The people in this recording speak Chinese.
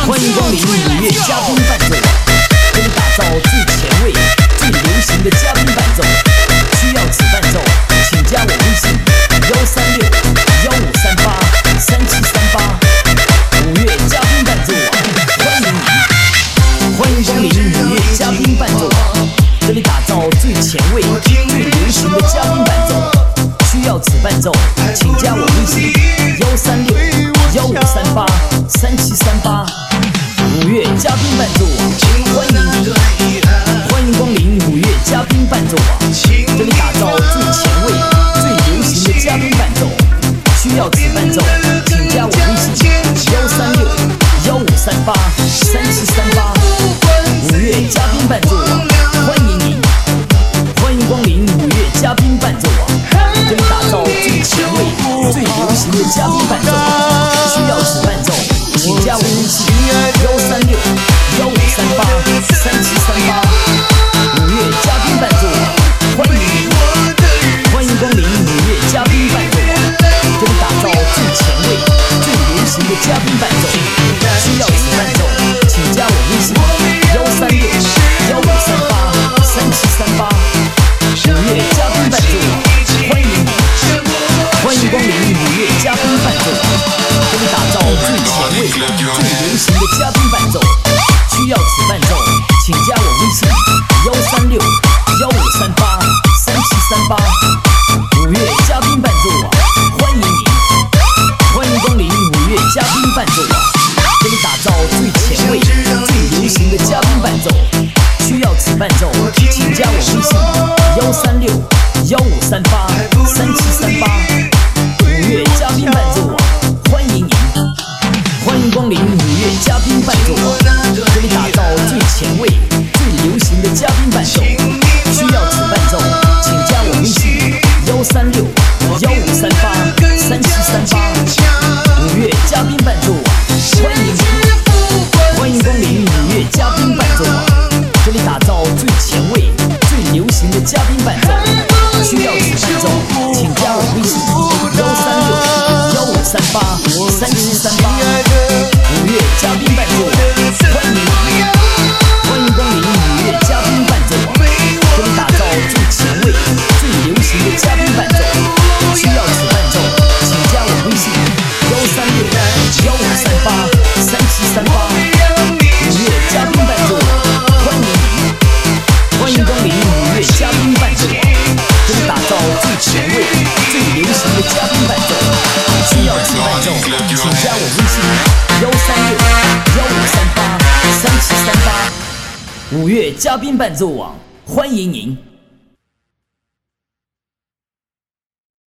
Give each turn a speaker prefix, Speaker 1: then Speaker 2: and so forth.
Speaker 1: 欢迎光临五月嘉宾伴奏网，为你打造最前卫、最流行的嘉宾伴奏。需要此伴奏，请加我微信136-1538-3738。五月嘉宾伴奏网，欢迎你！欢迎光临五月嘉宾伴奏网，这里打造最前卫、最流行的嘉宾伴奏。需要此伴奏，请加我微信136-1538-3738。五月嘉宾伴奏网，欢迎你！欢迎光临五月嘉宾伴奏网，这里打造最前卫、最流行的嘉宾伴奏。需要此伴奏，请加我微信136-1538-3738。五月嘉宾伴奏网，欢迎你！欢迎光临五月嘉宾伴奏网，这里打造最前卫、最流行的嘉宾伴奏。需要此伴奏，请加我微信136-1538-3738。五月嘉宾伴奏网，欢迎你！欢迎光临五月嘉宾伴奏网，这里打造最前卫、最流行的嘉宾伴奏。需要此伴奏，请加我微信136-1538-3738。五月嘉宾伴奏网，欢迎你！欢迎光临五月嘉宾伴奏网，这里打造最前卫、最流行的嘉宾伴奏。需要此伴奏，请加我微信136-1538-3738。五月嘉宾伴奏网，欢迎你！欢迎光临五月嘉宾伴奏网，这里打造最前卫、最流行的嘉宾伴奏。需要此伴奏，请加我微信136-1538-3738。五月嘉宾伴奏网，欢迎你！欢迎光临五月嘉宾伴奏网，这里打造最前卫、最流行的嘉宾伴奏。需要此伴奏，请加我微信136-1538-3738。五月嘉宾伴奏网，欢迎你！欢迎光临五月嘉宾伴奏网，这里打造最前卫、最流行的嘉宾伴奏。需要此伴奏，请加我微信136-1538-3738。五月嘉宾伴奏网，欢迎你！欢迎光临五月嘉宾伴奏网，这里打造最前卫、最流行的嘉宾伴奏。需要此伴奏，请加我微信136-1538-3738。五月嘉宾伴奏网，欢迎你！欢迎光临五月嘉宾伴奏网，这里打造最前卫、最流行的嘉宾伴奏。需要此伴奏，请加我微信136-1538-3738。五月嘉宾伴奏网，欢迎您！